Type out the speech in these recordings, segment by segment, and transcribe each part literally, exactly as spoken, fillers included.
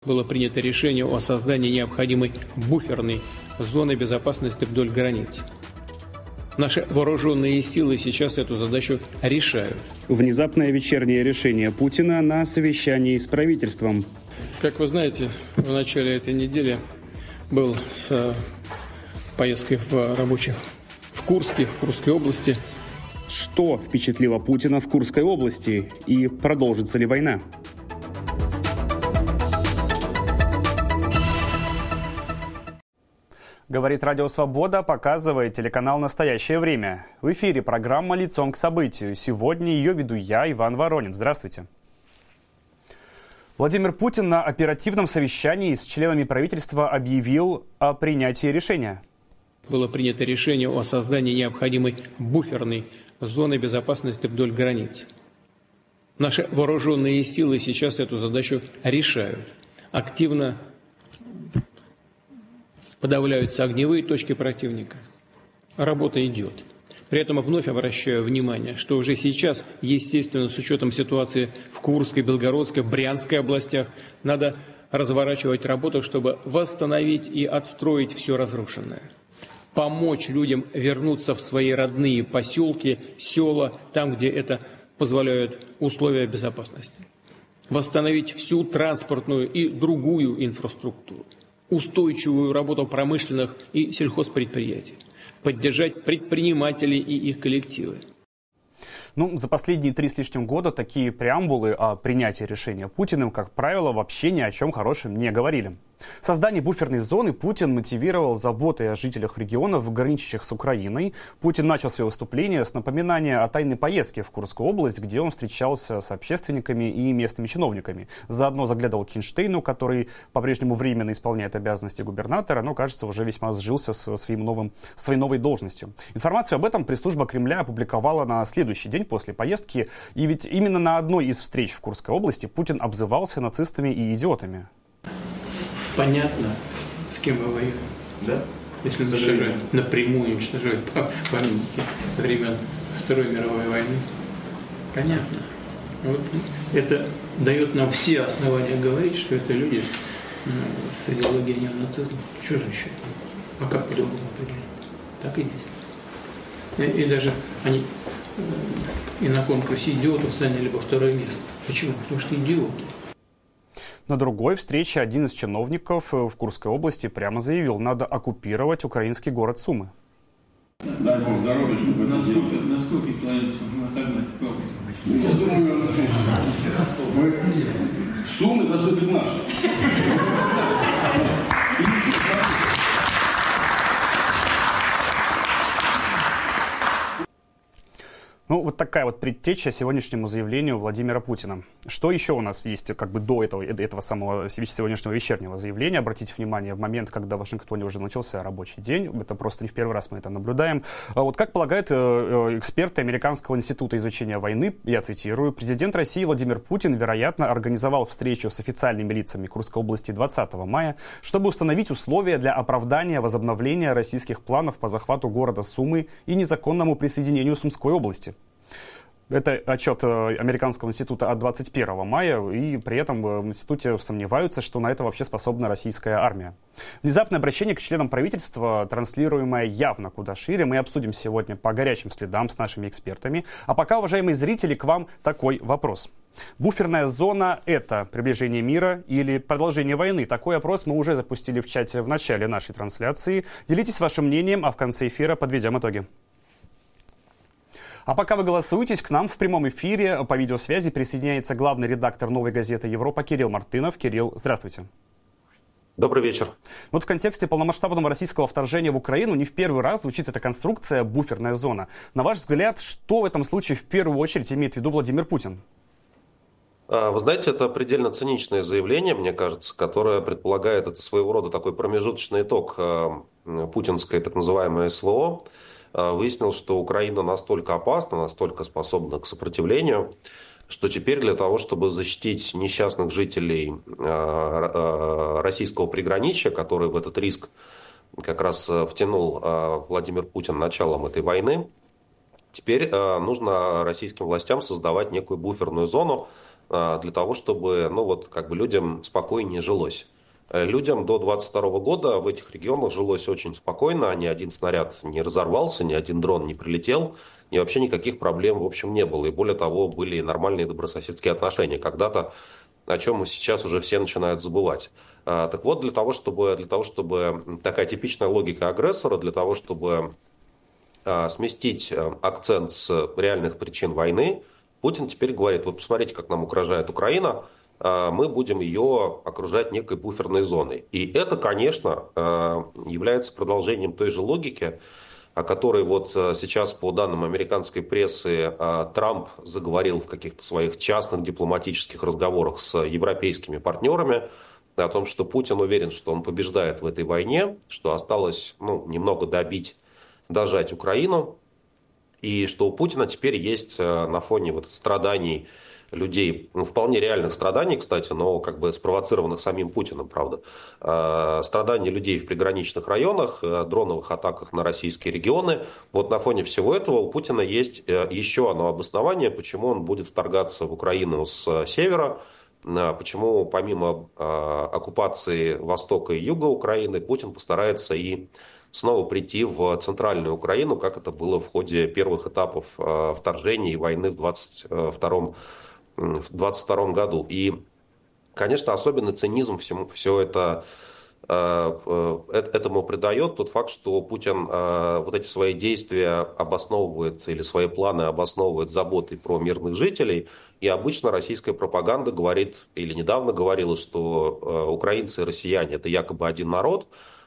Было принято решение о создании необходимой буферной зоны безопасности вдоль границ. Наши вооруженные силы сейчас эту задачу решают. Внезапное вечернее решение Путина на совещании с правительством. Как вы знаете, в начале этой недели был с поездкой в рабочих в Курске, в Курской области. Что впечатлило Путина в Курской области и продолжится ли война? Говорит Радио Свобода, показывает телеканал «Настоящее время». В эфире программа «Лицом к событию». Сегодня ее веду я, Иван Воронин. Здравствуйте. Владимир Путин на оперативном совещании с членами правительства объявил о принятии решения. Было принято решение о создании необходимой буферной зоны безопасности вдоль границ. Наши вооруженные силы сейчас эту задачу решают. Активно подавляются огневые точки противника. Работа идет. При этом вновь обращаю внимание, что уже сейчас, естественно, с учетом ситуации в Курской, Белгородской, Брянской областях, надо разворачивать работу, чтобы восстановить и отстроить все разрушенное. Помочь людям вернуться в свои родные поселки, села, там, где это позволяют условия безопасности. Восстановить всю транспортную и другую инфраструктуру. Устойчивую работу промышленных и сельхозпредприятий, поддержать предпринимателей и их коллективы. Ну, за последние три с лишним года такие преамбулы о принятии решения Путиным, как правило, вообще ни о чем хорошем не говорили. Создание буферной зоны Путин мотивировал заботой о жителях регионов, граничащих с Украиной. Путин начал свое выступление с напоминания о тайной поездке в Курскую область, где он встречался с общественниками и местными чиновниками. Заодно заглядывал к Хинштейну, который по-прежнему временно исполняет обязанности губернатора, но, кажется, уже весьма сжился со своим новым, своей новой должностью. Информацию об этом пресс-служба Кремля опубликовала на следующий день после поездки. И ведь именно на одной из встреч в Курской области Путин обзывался нацистами и идиотами. Понятно, с кем мы воюем, да? Если даже напрямую уничтожают памятники времен Второй мировой войны. Понятно. Вот это дает нам все основания говорить, что это люди с идеологией неонацизма. Что же еще? А как по-другому определить? Так и есть. И, и даже они и на конкурсе идиотов заняли бы второе место. Почему? Потому что идиоты. На другой встрече один из чиновников в Курской области прямо заявил, надо оккупировать украинский город Сумы. Дай Бог здоровья, чтобы на сколько, на сколько километров можно отогнать? Ну, я думаю, мы... Сумы должны быть наши. Ну, вот такая вот предтеча сегодняшнему заявлению Владимира Путина. Что еще у нас есть как бы до этого, этого самого сегодняшнего вечернего заявления? Обратите внимание, в момент, когда в Вашингтоне уже начался рабочий день, это просто не в первый раз мы это наблюдаем. Вот как полагают эксперты Американского института изучения войны, я цитирую, президент России Владимир Путин, вероятно, организовал встречу с официальными лицами Курской области двадцатого мая, чтобы установить условия для оправдания возобновления российских планов по захвату города Сумы и незаконному присоединению Сумской области. Это отчет Американского института от двадцать первого мая, и при этом в институте сомневаются, что на это вообще способна российская армия. Внезапное обращение к членам правительства, транслируемое явно куда шире, мы обсудим сегодня по горячим следам с нашими экспертами. А пока, уважаемые зрители, к вам такой вопрос. Буферная зона – это приближение мира или продолжение войны? Такой опрос мы уже запустили в чате в начале нашей трансляции. Делитесь вашим мнением, а в конце эфира подведем итоги. А пока вы голосуетесь, к нам в прямом эфире по видеосвязи присоединяется главный редактор «Новой газеты Европа» Кирилл Мартынов. Кирилл, здравствуйте. Добрый вечер. Вот в контексте полномасштабного российского вторжения в Украину не в первый раз звучит эта конструкция «буферная зона». На ваш взгляд, что в этом случае в первую очередь имеет в виду Владимир Путин? Вы знаете, это предельно циничное заявление, мне кажется, которое предполагает это своего рода такой промежуточный итог путинской так называемой СВО. Выяснилось, что Украина настолько опасна, настолько способна к сопротивлению, что теперь для того, чтобы защитить несчастных жителей российского приграничья, которые в этот риск как раз втянул Владимир Путин началом этой войны, теперь нужно российским властям создавать некую буферную зону, для того, чтобы, ну вот, как бы людям спокойнее жилось. Людям до двадцать второго года в этих регионах жилось очень спокойно, ни один снаряд не разорвался, ни один дрон не прилетел, и вообще никаких проблем, в общем, не было. И более того, были нормальные добрососедские отношения когда-то, о чем мы сейчас уже все начинают забывать. Так вот, для того, чтобы, для того, чтобы такая типичная логика агрессора, для того, чтобы сместить акцент с реальных причин войны, Путин теперь говорит: вот посмотрите, как нам угрожает Украина, мы будем ее окружать некой буферной зоной. И это, конечно, является продолжением той же логики, о которой вот сейчас, по данным американской прессы, Трамп заговорил в каких-то своих частных дипломатических разговорах с европейскими партнерами, о том, что Путин уверен, что он побеждает в этой войне, что осталось, ну, немного добить, дожать Украину, и что у Путина теперь есть на фоне вот страданий людей, ну, вполне реальных страданий, кстати, но как бы спровоцированных самим Путиным, правда, страдания людей в приграничных районах, дроновых атаках на российские регионы. Вот на фоне всего этого у Путина есть еще одно обоснование, почему он будет вторгаться в Украину с севера, почему помимо оккупации востока и юга Украины Путин постарается и снова прийти в центральную Украину, как это было в ходе первых этапов вторжения и войны в двадцать втором в двадцать втором году. И, конечно, особенный цинизм всему, все это, этому придает тот факт, что Путин вот эти свои действия обосновывает, или свои планы обосновывает заботой про мирных жителей. И обычно российская пропаганда говорит, или недавно говорила, что украинцы и россияне – это якобы один народ,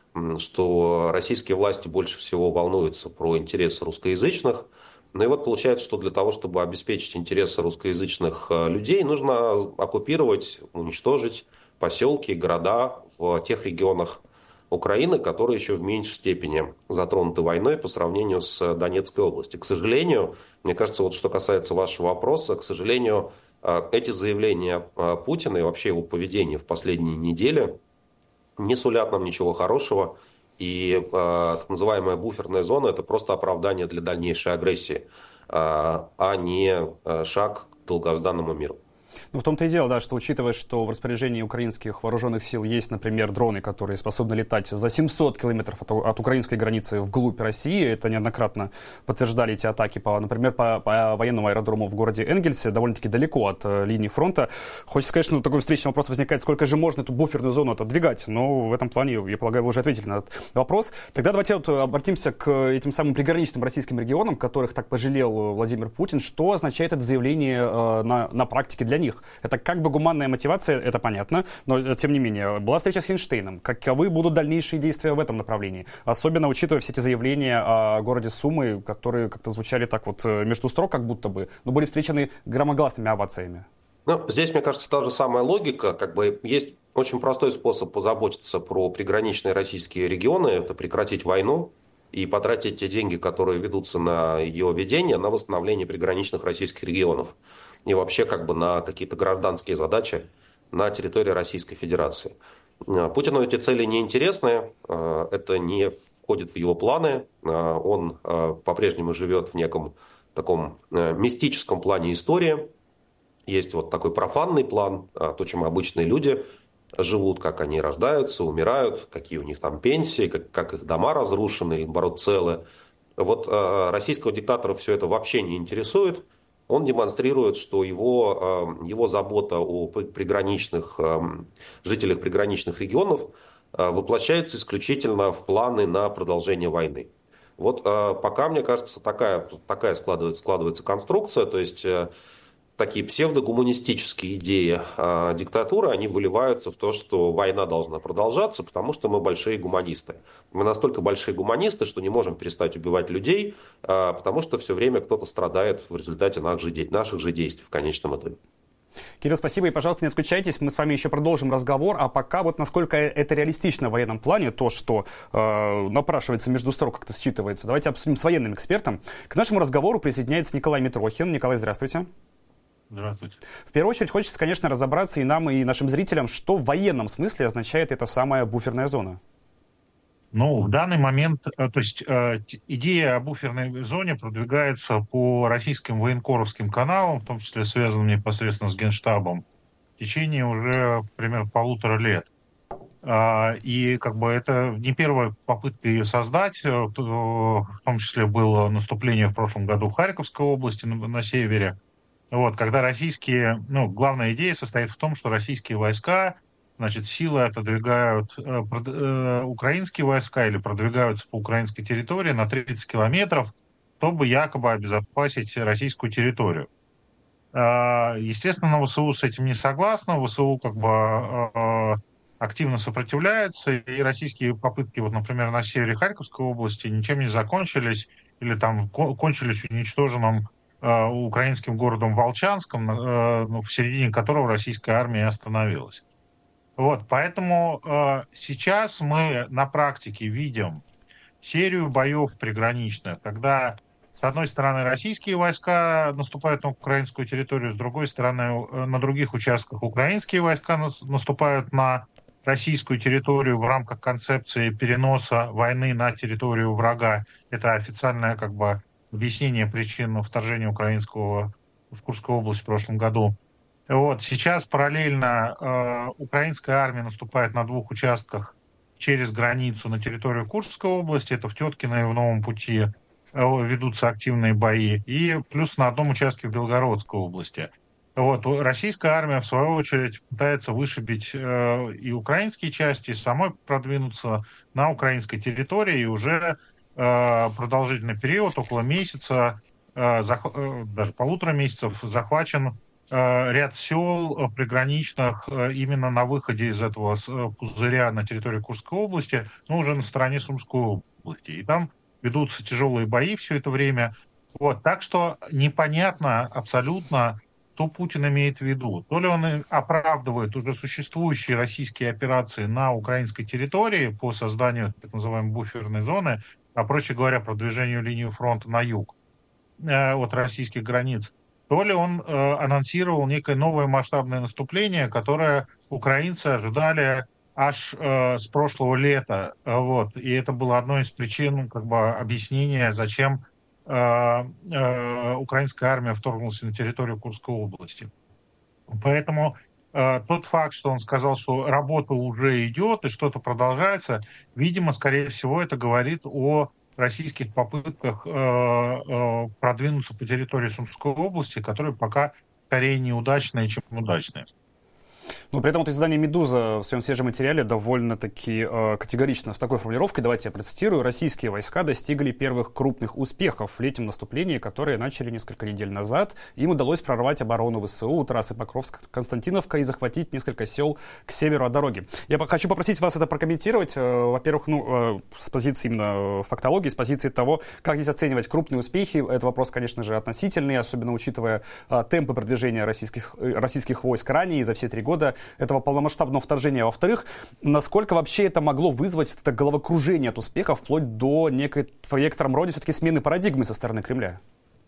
что российские власти больше всего волнуются про интересы русскоязычных. Ну и вот получается, что для того, чтобы обеспечить интересы русскоязычных людей, нужно оккупировать, уничтожить поселки, города в тех регионах Украины, которые еще в меньшей степени затронуты войной по сравнению с Донецкой областью. К сожалению, мне кажется, вот что касается вашего вопроса, к сожалению, эти заявления Путина и вообще его поведение в последние недели не сулят нам ничего хорошего. И э, так называемая буферная зона – это просто оправдание для дальнейшей агрессии, э, а не шаг к долгожданному миру. Ну, в том-то и дело, да, что учитывая, что в распоряжении украинских вооруженных сил есть, например, дроны, которые способны летать за семьсот километров от, от украинской границы вглубь России, это неоднократно подтверждали эти атаки, по, например, по, по военному аэродрому в городе Энгельсе, довольно-таки далеко от э, линии фронта. Хочется сказать, что такой встречный вопрос возникает, сколько же можно эту буферную зону отодвигать, но в этом плане, я полагаю, вы уже ответили на этот вопрос. Тогда давайте вот обратимся к этим самым приграничным российским регионам, которых так пожалел Владимир Путин. Что означает это заявление э, на, на практике для них? Это как бы гуманная мотивация, это понятно, но тем не менее, была встреча с Хинштейном. Каковы будут дальнейшие действия в этом направлении? Особенно учитывая все эти заявления о городе Сумы, которые как-то звучали так вот между строк, как будто бы, но были встречены громогласными овациями. Ну, здесь, мне кажется, та же самая логика. Как бы есть очень простой способ позаботиться про приграничные российские регионы, это прекратить войну и потратить те деньги, которые ведутся на ее ведение, на восстановление приграничных российских регионов. И вообще как бы на какие-то гражданские задачи на территории Российской Федерации. Путину эти цели не интересны, это не входит в его планы, он по-прежнему живет в неком таком мистическом плане истории. Есть вот такой профанный план, то, чем обычные люди живут, как они рождаются, умирают, какие у них там пенсии, как, как их дома разрушены или, наоборот, целы. Вот российского диктатора все это вообще не интересует. Он демонстрирует, что его, его забота о приграничных, жителях приграничных регионов воплощается исключительно в планы на продолжение войны. Вот пока, мне кажется, такая, такая складывается, складывается конструкция, то есть такие псевдогуманистические идеи э, диктатуры, они выливаются в то, что война должна продолжаться, потому что мы большие гуманисты. Мы настолько большие гуманисты, что не можем перестать убивать людей, э, потому что все время кто-то страдает в результате наших же, наших же действий в конечном итоге. Кирилл, спасибо. И, пожалуйста, не отключайтесь. Мы с вами еще продолжим разговор. А пока вот насколько это реалистично в военном плане, то, что э, напрашивается между строк, как-то считывается. Давайте обсудим с военным экспертом. К нашему разговору присоединяется Николай Митрохин. Николай, здравствуйте. Здравствуйте. В первую очередь хочется, конечно, разобраться и нам, и нашим зрителям, что в военном смысле означает эта самая буферная зона. Ну, в данный момент, э, то есть э, т- идея о буферной зоне продвигается по российским военкоровским каналам, в том числе связанным непосредственно с Генштабом, в течение уже примерно полутора лет. А, И как бы это не первая попытка ее создать. э, то- В том числе было наступление в прошлом году в Харьковской области на, на севере. Вот, когда российские, ну, главная идея состоит в том, что российские войска, значит, силы отодвигают э, прод- э, украинские войска или продвигаются по украинской территории на тридцать километров, чтобы якобы обезопасить российскую территорию. А, Естественно, ВСУ с этим не согласна. ВСУ как бы а, активно сопротивляется, и российские попытки, вот, например, на севере Харьковской области ничем не закончились или там ко- кончились уничтоженным а, украинским городом Волчанском, а, ну, в середине которого российская армия и остановилась. Вот, поэтому а, сейчас мы на практике видим серию боев приграничных, когда, с одной стороны, российские войска наступают на украинскую территорию, с другой стороны, э, на других участках украинские войска нас- наступают на российскую территорию в рамках концепции переноса войны на территорию врага. Это официальное как бы объяснение причин вторжения украинского в Курскую область в прошлом году. Вот, сейчас параллельно э, украинская армия наступает на двух участках через границу на территорию Курской области, это в Теткино и в Новом Пути э, ведутся активные бои, и плюс на одном участке в Белгородской области. Вот, у- российская армия, в свою очередь, пытается вышибить э, и украинские части, и самой продвинуться на украинской территории, и уже э, продолжительный период, около месяца, э, зах- э, даже полутора месяцев, захвачен э, ряд сел э, приграничных э, именно на выходе из этого с- э, пузыря на территории Курской области, но уже на стороне Сумской области. И там ведутся тяжелые бои все это время. Вот, так что непонятно абсолютно, что Путин имеет в виду. То ли он и оправдывает уже существующие российские операции на украинской территории по созданию так называемой буферной зоны, а проще говоря, продвижению линии фронта на юг э, от российских границ, то ли он э, анонсировал некое новое масштабное наступление, которое украинцы ожидали аж э, с прошлого лета. Э, Вот. И это было одной из причин как бы, объяснения, зачем э, э, украинская армия вторглась на территорию Курской области. Поэтому э, тот факт, что он сказал, что работа уже идет и что-то продолжается, видимо, скорее всего, это говорит о российских попытках э, э, продвинуться по территории Сумской области, которые пока скорее неудачные, чем удачные. Но при этом вот издание «Медуза» в своем свежем материале довольно-таки э, категорично с такой формулировкой, давайте я процитирую: «Российские войска достигли первых крупных успехов в летнем наступлении, которые начали несколько недель назад. Им удалось прорвать оборону ВСУ у трассы Покровск-Константиновка и захватить несколько сел к северу от дороги». Я хочу попросить вас это прокомментировать. Э, во-первых, ну, э, с позиции именно фактологии, с позиции того, как здесь оценивать крупные успехи. Это вопрос, конечно же, относительный, особенно учитывая э, темпы продвижения российских, э, российских войск ранее за все три года этого полномасштабного вторжения. Во-вторых, насколько вообще это могло вызвать это головокружение от успеха вплоть до некой, в некотором роде, все-таки смены парадигмы со стороны Кремля?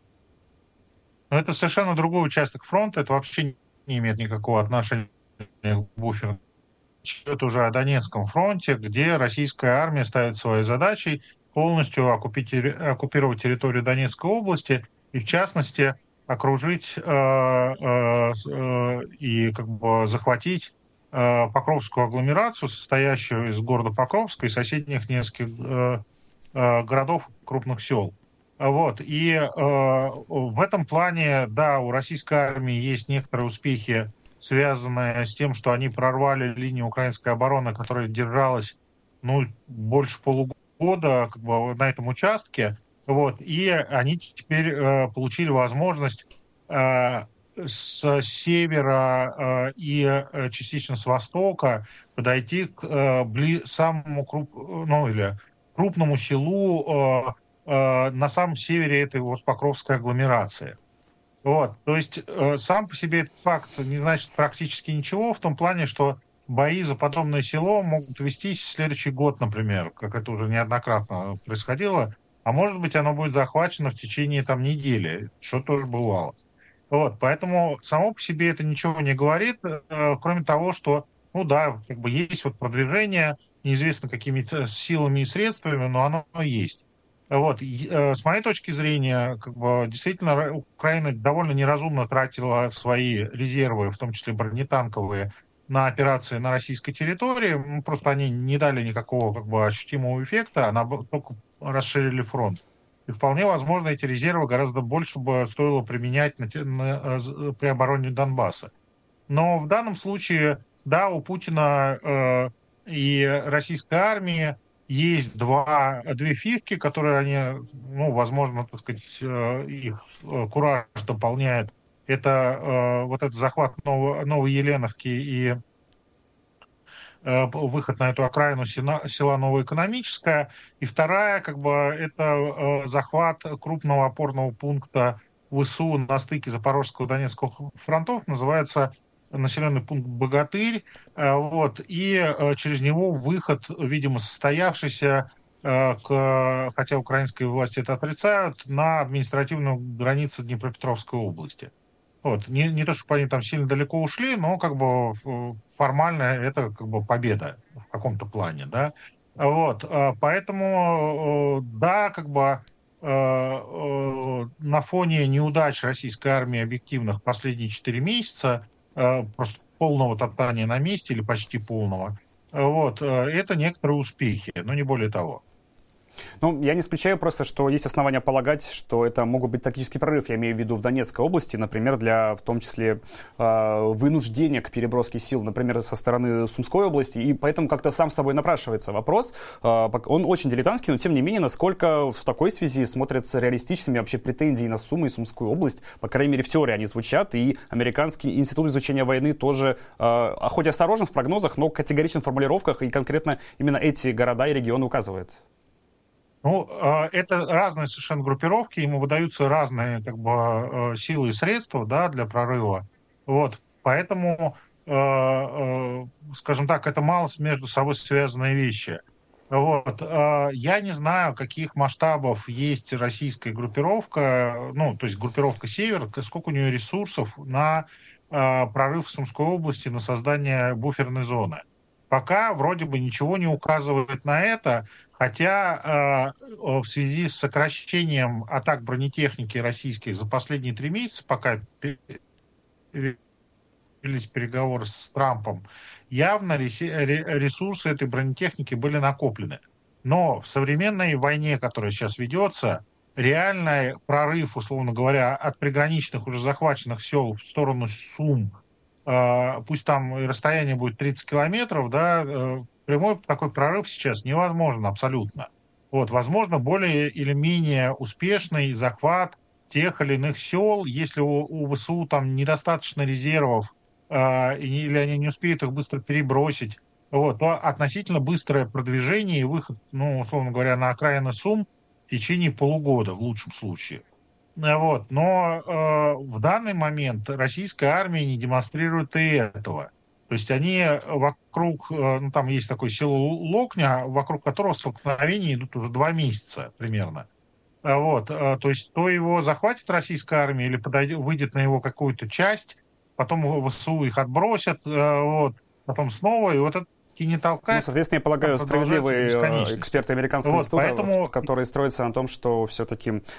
Но это совершенно другой участок фронта, это вообще не имеет никакого отношения к буферу. Это уже о Донецком фронте, где российская армия ставит своей задачей полностью оккупировать территорию Донецкой области и, в частности, окружить э, э, э, и как бы захватить э, Покровскую агломерацию, состоящую из города Покровска и соседних нескольких э, э, городов, крупных сел. Вот. И э, в этом плане, да, у российской армии есть некоторые успехи, связанные с тем, что они прорвали линию украинской обороны, которая держалась ну, больше полугода как бы, на этом участке. Вот. И они теперь э, получили возможность э, с севера э, и э, частично с востока подойти к э, бли, самому круп, ну, или крупному селу э, э, на самом севере этой вот Покровской агломерации. Вот, то есть э, сам по себе этот факт не значит практически ничего в том плане, что бои за подобное село могут вестись в следующий год, например, как это уже неоднократно происходило, а может быть оно будет захвачено в течение там недели, что тоже бывало. Вот, поэтому само по себе это ничего не говорит, э, кроме того, что, ну да, как бы есть вот продвижение, неизвестно какими силами и средствами, но оно есть. Вот. С моей точки зрения, как бы, действительно, Украина довольно неразумно тратила свои резервы, в том числе бронетанковые, на операции на российской территории. Просто они не дали никакого как бы, ощутимого эффекта, а только расширили фронт. И вполне возможно, эти резервы гораздо больше бы стоило применять на, на, при обороне Донбасса. Но в данном случае, да, у Путина э, и российской армии есть два, две фишки, которые они, ну, возможно, так сказать, их кураж дополняет. Это э, вот этот захват Ново, Новой Еленовки и э, выход на эту окраину села, села Новоэкономическое. И вторая, как бы, это э, захват крупного опорного пункта ВСУ на стыке Запорожского и Донецкого фронтов, называется населенный пункт Богатырь, вот, и через него выход, видимо, состоявшийся, к, хотя украинские власти это отрицают, на административную границу Днепропетровской области. Вот. Не, не то, чтобы они там сильно далеко ушли, но как бы формально это как бы победа в каком-то плане, да. Вот. Поэтому, да, как бы на фоне неудач российской армии объективных последние четыре месяца, просто полного топтания на месте или почти полного, вот, это некоторые успехи, но не более того. Ну, я не исключаю просто, что есть основания полагать, что это могут быть тактический прорыв, я имею в виду в Донецкой области, например, для, в том числе, э, вынуждения к переброске сил, например, со стороны Сумской области, и поэтому как-то сам собой напрашивается вопрос, э, он очень дилетантский, но тем не менее, насколько в такой связи смотрятся реалистичными вообще претензии на Сумы и Сумскую область, по крайней мере, в теории они звучат, и Американский институт изучения войны тоже, э, хоть и осторожен в прогнозах, но категоричен в формулировках, и конкретно именно эти города и регионы указывает. Ну, это разные совершенно группировки, ему выдаются разные как бы силы и средства, да, для прорыва. Вот, поэтому, скажем так, это мало между собой связанные вещи. Вот, я не знаю, каких масштабов есть российская группировка, ну, то есть группировка «Север», сколько у нее ресурсов на прорыв в Сумской области, на создание буферной зоны. Пока вроде бы ничего не указывает на это, хотя э, в связи с сокращением атак бронетехники российских за последние три месяца, пока велись переговоры с Трампом, явно ресурсы этой бронетехники были накоплены. Но в современной войне, которая сейчас ведется, реальный прорыв, условно говоря, от приграничных уже захваченных сел в сторону Сум, пусть там расстояние будет тридцать километров, да, прямой такой прорыв сейчас невозможен абсолютно. Вот, возможно, более или менее успешный захват тех или иных сел, если у, у ВСУ там недостаточно резервов, э, или они не успеют их быстро перебросить, вот, то относительно быстрое продвижение и выход, ну, условно говоря, на окраины Сум в течение полугода в лучшем случае. Вот. Но э, в данный момент российская армия не демонстрирует и этого. То есть они вокруг, э, ну там есть такое село Локня, вокруг которого столкновения идут уже два месяца примерно. Вот. Э, то есть то его захватит российская армия или подойдет, выйдет на его какую-то часть, потом ВСУ их отбросят, э, вот, потом снова, и вот это не толкает. Ну, соответственно, я полагаю, справедливые эксперты американского вот, института, поэтому... которые строятся на том, что все-таки э,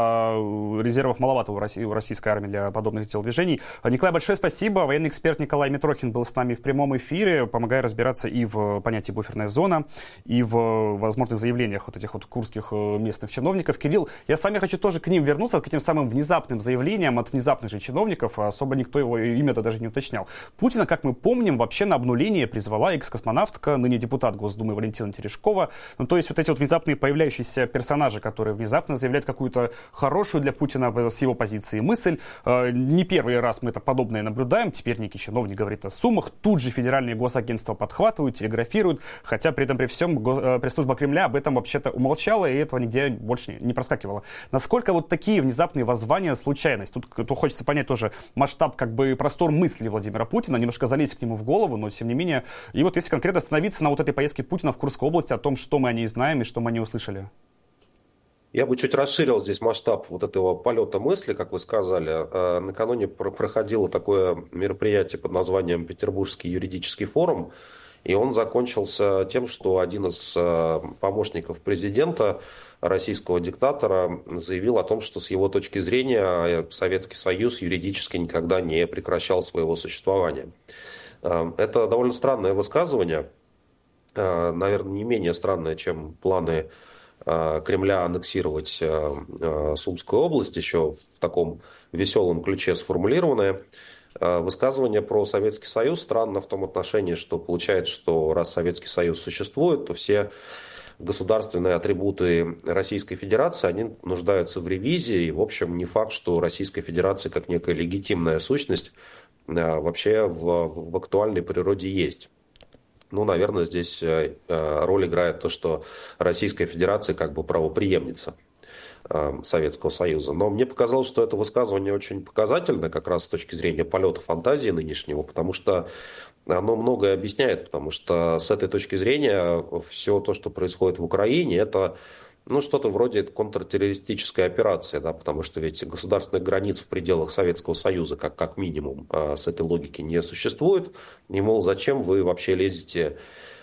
резервов маловато у, России, у российской армии для подобных телодвижений. Николай, большое спасибо. Военный эксперт Николай Митрохин был с нами в прямом эфире, помогая разбираться и в понятии буферная зона, и в возможных заявлениях вот этих вот курских местных чиновников. Кирилл, я с вами хочу тоже к ним вернуться, к этим самым внезапным заявлениям от внезапных же чиновников. Особо никто его имя-то даже не уточнял. Путина, как мы помним, вообще на обнуление призвала экс-космонавтка, ныне депутат Госдумы Валентина Терешкова. Ну, то есть вот эти вот внезапные появляющиеся персонажи, которые внезапно заявляют какую-то хорошую для Путина с его позиции мысль. Э, не первый раз мы это подобное наблюдаем. Теперь некий чиновник говорит о суммах. Тут же федеральные госагентства подхватывают, телеграфируют. Хотя при этом при всем го- пресс-служба Кремля об этом вообще-то умолчала, и этого нигде больше не, не проскакивало. Насколько вот такие внезапные воззвания случайность? Тут, тут хочется понять тоже масштаб, как бы простор мысли Владимира Путина, немножко залезть к нему в голову, но тем не менее. И вот если конкретно остановиться на вот этой поездке Путина в Курской области, о том, что мы о ней знаем и что мы о ней услышали. Я бы чуть расширил здесь масштаб вот этого полета мысли, как вы сказали. Накануне проходило такое мероприятие под названием «Петербургский юридический форум», и он закончился тем, что один из помощников президента, российского диктатора, заявил о том, что с его точки зрения Советский Союз юридически никогда не прекращал своего существования. Это довольно странное высказывание, наверное, не менее странное, чем планы Кремля аннексировать Сумскую область, еще в таком веселом ключе сформулированное. Высказывание про Советский Союз странно в том отношении, что получается, что раз Советский Союз существует, то все государственные атрибуты Российской Федерации, они нуждаются в ревизии. И, в общем, не факт, что Российская Федерация как некая легитимная сущность вообще в, в актуальной природе есть. Ну, наверное, здесь роль играет то, что Российская Федерация как бы правопреемница Советского Союза. Но мне показалось, что это высказывание очень показательно как раз с точки зрения полета фантазии нынешнего, потому что оно многое объясняет, потому что с этой точки зрения все то, что происходит в Украине, это ну, что-то вроде контртеррористической операции, да, потому что ведь государственных границ в пределах Советского Союза, как, как минимум, с этой логики не существует. И, мол, зачем вы вообще лезете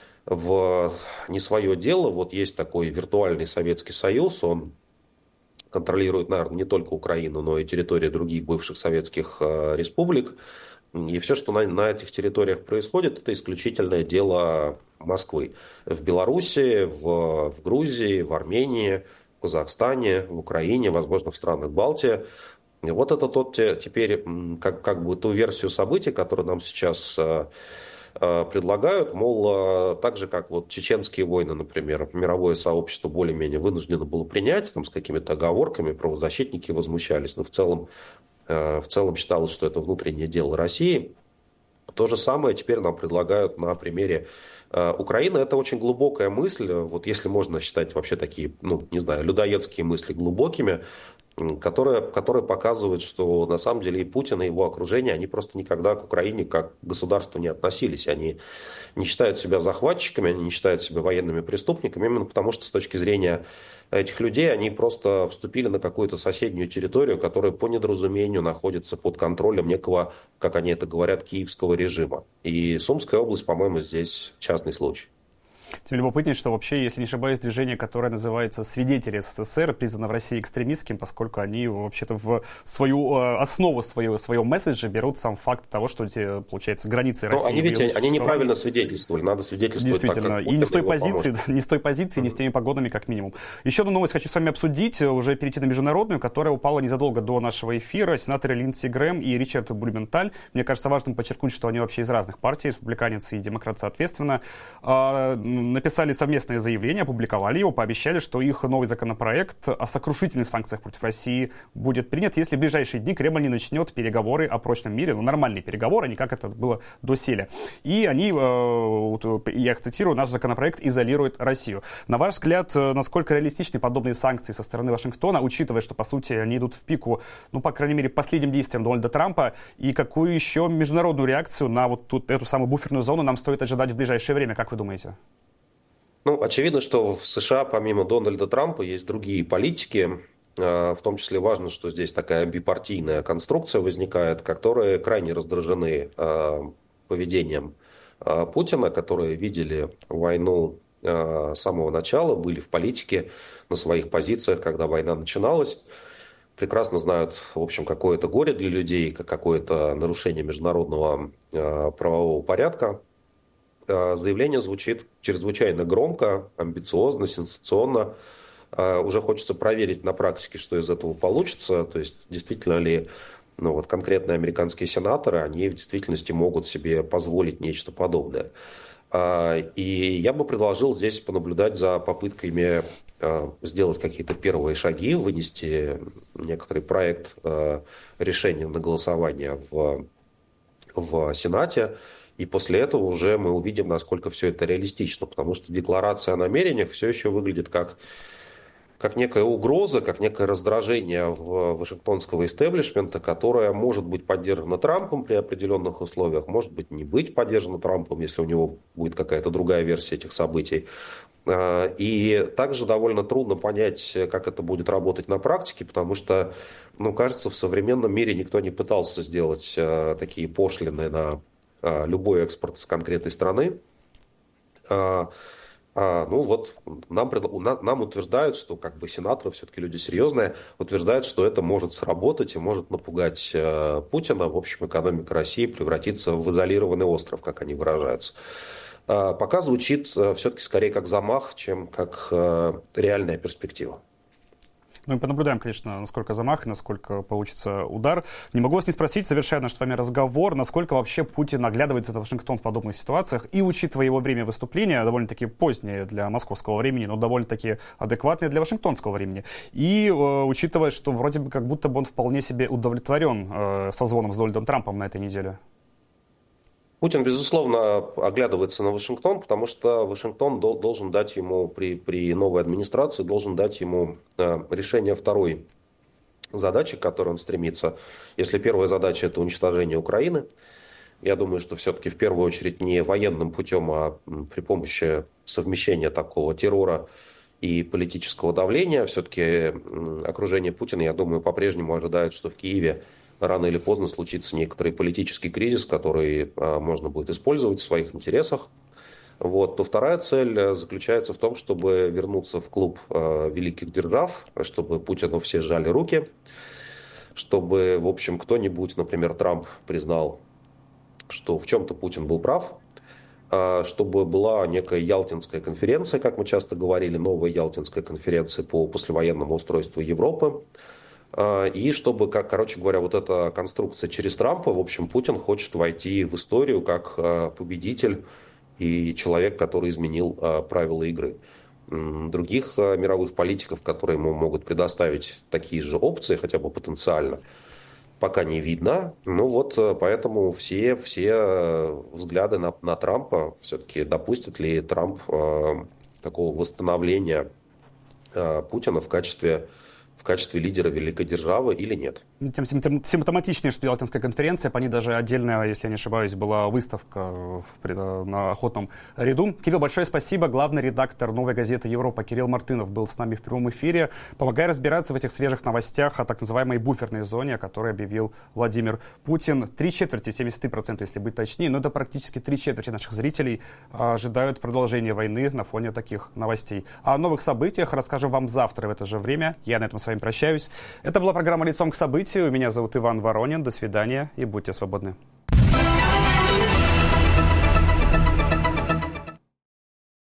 в не свое дело? Вот есть такой виртуальный Советский Союз, он контролирует, наверное, не только Украину, но и территории других бывших советских республик. И все, что на, на этих территориях происходит, это исключительное дело Москвы. В Беларуси, в, в Грузии, в Армении, в Казахстане, в Украине, возможно, в странах Балтии. И вот это тот теперь, как, как бы ту версию событий, которую нам сейчас э, э, предлагают, мол, э, так же, как вот чеченские войны, например, мировое сообщество более-менее вынуждено было принять, там, с какими-то оговорками, правозащитники возмущались, но в целом В целом считалось, что это внутреннее дело России. То же самое теперь нам предлагают на примере Украины. Это очень глубокая мысль. Вот если можно считать вообще такие, ну, не знаю, людоедские мысли глубокими, которые, которые показывают, что на самом деле и Путин, и его окружение, они просто никогда к Украине как к государству не относились. Они не считают себя захватчиками, они не считают себя военными преступниками, именно потому что с точки зрения этих людей они просто вступили на какую-то соседнюю территорию, которая по недоразумению находится под контролем некого, как они это говорят, киевского режима. И Сумская область, по-моему, здесь частный случай. Тем любопытнее, что вообще, если не ошибаюсь, движение, которое называется «Свидетели СССР», признано в России экстремистским, поскольку они вообще-то в свою основу своего, своего месседжа берут сам факт того, что, эти, получается, границы России... Но они ведь они неправильно свидетельствовали, надо свидетельствовать так, как и не с той позиции, не с той позиции, mm-hmm. не с теми погодами, как минимум. Еще одну новость хочу с вами обсудить, уже перейти на международную, которая упала незадолго до нашего эфира. Сенаторы Линдси Грэм и Ричард Блюменталь, мне кажется важным подчеркнуть, что они вообще из разных партий, республиканец и демократ соответственно, написали совместное заявление, опубликовали его, пообещали, что их новый законопроект о сокрушительных санкциях против России будет принят, если в ближайшие дни Кремль не начнет переговоры о прочном мире, ну, нормальные переговоры, не как это было доселе. И они, я их цитирую, наш законопроект изолирует Россию. На ваш взгляд, насколько реалистичны подобные санкции со стороны Вашингтона, учитывая, что, по сути, они идут в пику, ну, по крайней мере, последним действиям Дональда Трампа, и какую еще международную реакцию на вот тут эту самую буферную зону нам стоит ожидать в ближайшее время, как вы думаете? Ну, очевидно, что в США помимо Дональда Трампа есть другие политики. В том числе важно, что здесь такая бипартийная конструкция возникает, которые крайне раздражены поведением Путина, которые видели войну с самого начала, были в политике на своих позициях, когда война начиналась. Прекрасно знают, в общем, какое это горе для людей, какое-то нарушение международного правового порядка. Заявление звучит чрезвычайно громко, амбициозно, сенсационно. Уже хочется проверить на практике, что из этого получится. То есть, действительно ли ну, вот конкретные американские сенаторы, они в действительности могут себе позволить нечто подобное. И я бы предложил здесь понаблюдать за попытками сделать какие-то первые шаги, вынести некоторый проект решения на голосование в, в Сенате. И после этого уже мы увидим, насколько все это реалистично. Потому что декларация о намерениях все еще выглядит как, как некая угроза, как некое раздражение в вашингтонского истеблишмента, которое может быть поддержано Трампом при определенных условиях, может быть не быть поддержано Трампом, если у него будет какая-то другая версия этих событий. И также довольно трудно понять, как это будет работать на практике, потому что, ну, кажется, в современном мире никто не пытался сделать такие пошлины на любой экспорт из конкретной страны. А, ну вот нам, нам утверждают, что как бы сенаторы все-таки люди серьезные, утверждают, что это может сработать и может напугать э, Путина. В общем, экономика России превратится в изолированный остров, как они выражаются. А, пока звучит э, все-таки скорее как замах, чем как э, реальная перспектива. Ну и понаблюдаем, конечно, насколько замах и насколько получится удар. Не могу вас не спросить, завершая наш с вами разговор, насколько вообще Путин оглядывается на Вашингтон в подобных ситуациях и, учитывая его время выступления, довольно-таки позднее для московского времени, но довольно-таки адекватное для вашингтонского времени. И э, учитывая, что вроде бы как будто бы он вполне себе удовлетворен э, созвоном с Дональдом Трампом на этой неделе. Путин, безусловно, оглядывается на Вашингтон, потому что Вашингтон должен дать ему при, при новой администрации, должен дать ему решение второй задачи, к которой он стремится. Если первая задача – это уничтожение Украины, я думаю, что все-таки в первую очередь не военным путем, а при помощи совмещения такого террора и политического давления. Все-таки окружение Путина, я думаю, по-прежнему ожидает, что в Киеве рано или поздно случится некоторый политический кризис, который а, можно будет использовать в своих интересах. Вот. То вторая цель заключается в том, чтобы вернуться в клуб а, великих держав, чтобы Путину все сжали руки, чтобы, в общем, кто-нибудь, например, Трамп, признал, что в чем-то Путин был прав, а, чтобы была некая Ялтинская конференция, как мы часто говорили, новая Ялтинская конференция по послевоенному устройству Европы. И чтобы, как, короче говоря, вот эта конструкция через Трампа, в общем, Путин хочет войти в историю как победитель и человек, который изменил правила игры. Других мировых политиков, которые ему могут предоставить такие же опции, хотя бы потенциально, пока не видно. Ну вот, поэтому все, все взгляды на, на Трампа, все-таки допустит ли Трамп такого восстановления Путина в качестве в качестве лидера великой державы или нет. Тем симптоматичнее, что Ялтинская конференция, по ней даже отдельная, если я не ошибаюсь, была выставка в, на охотном ряду. Кирилл, большое спасибо. Главный редактор «Новой газеты Европа» Кирилл Мартынов был с нами в прямом эфире, помогая разбираться в этих свежих новостях о так называемой буферной зоне, о которой объявил Владимир Путин. Три четверти, семьдесят три процента, если быть точнее, но это практически три четверти наших зрителей ожидают продолжения войны на фоне таких новостей. О новых событиях расскажем вам завтра в это же время. Я на этом с вами прощаюсь. Это была программа «Лицом к событию». Меня зовут Иван Воронин. До свидания и будьте свободны.